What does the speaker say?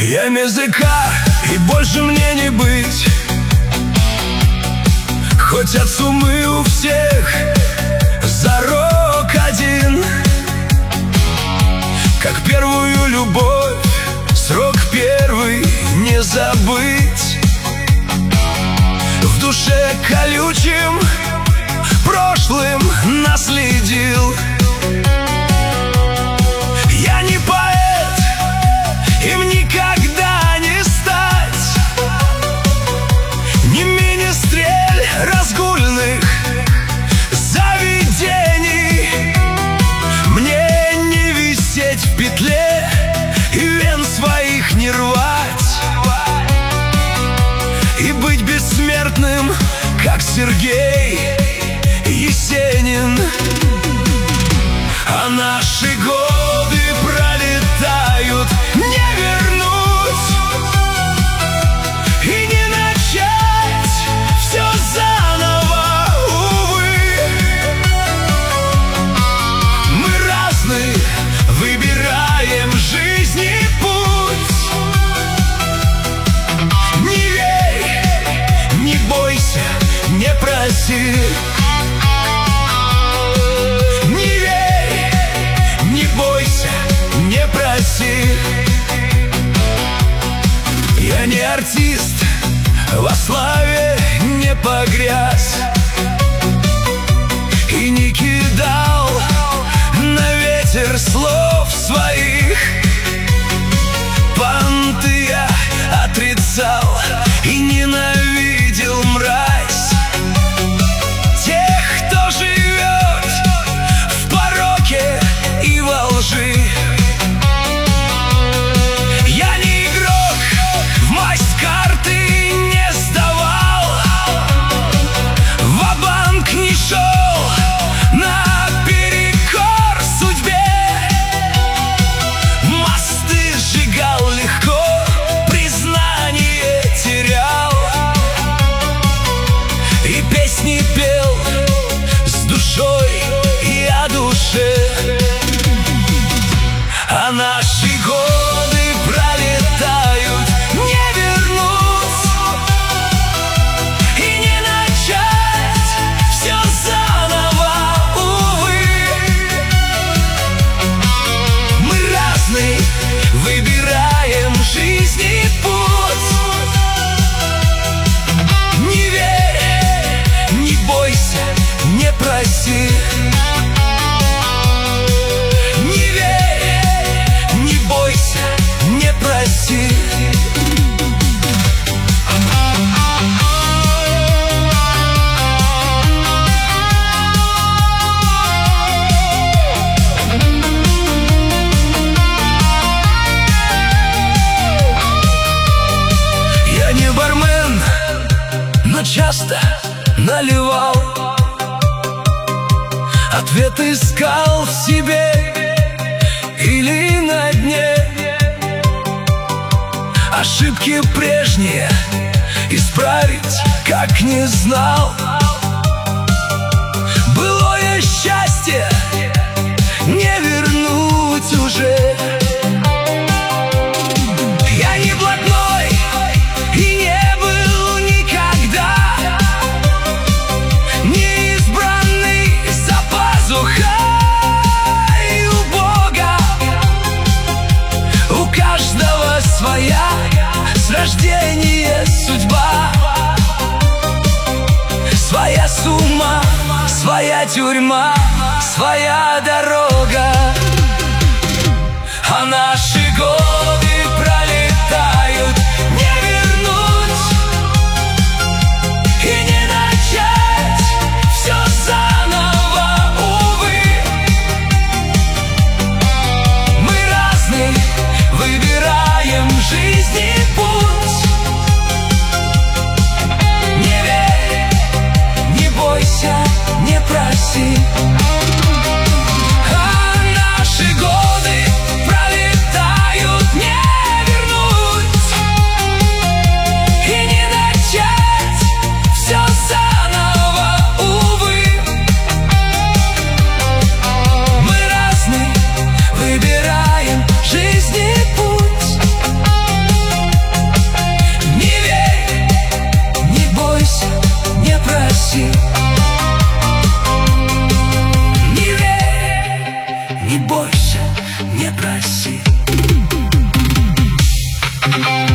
Я языка, и больше мне не быть. Хоть от сумы у всех зарок один. Как первую любовь, срок первый не забыть. В душе колючим прошлым наследил. Я не поэт, им никогда не стать. Не министрель разгульных заведений. Мне не висеть в петле и вен своих не рвать. И быть бессмертным, как Сергей Есенин. А наши годы пролетают, не вернуть и не начать все заново, увы. Мы разные, выбираем жизни путь. Не верь, не бойся, не проси. Я не артист, во славе не погряз и не кидал на ветер слов своих. Понты я отрицал и ненавидел мразь тех, кто живет в пороке и во лжи. Песни пел с душой и о душе. А наши годы пролетают, не вернуть и не начать все заново, увы. Мы разные, выбираем жизни путь. Не верь, не бойся, не проси. Не верь, не бойся, не проси. Я не бармен, но часто наливал. Ответ искал в себе или на дне. Ошибки прежние исправить как не знал. Былое счастье не вернуть уже. Я не блатной и не был никогда неизбранный за пазухой у Бога. У каждого своя с рождения судьба, своя сумма, своя тюрьма, своя дорога. А наши годы пролетают, не вернуть и не начать все заново, увы. Мы разные, выбираем жизни путь. Не верь, не бойся, не проси. А наши годы пролетают. проси. Не верь, не бойся, не проси.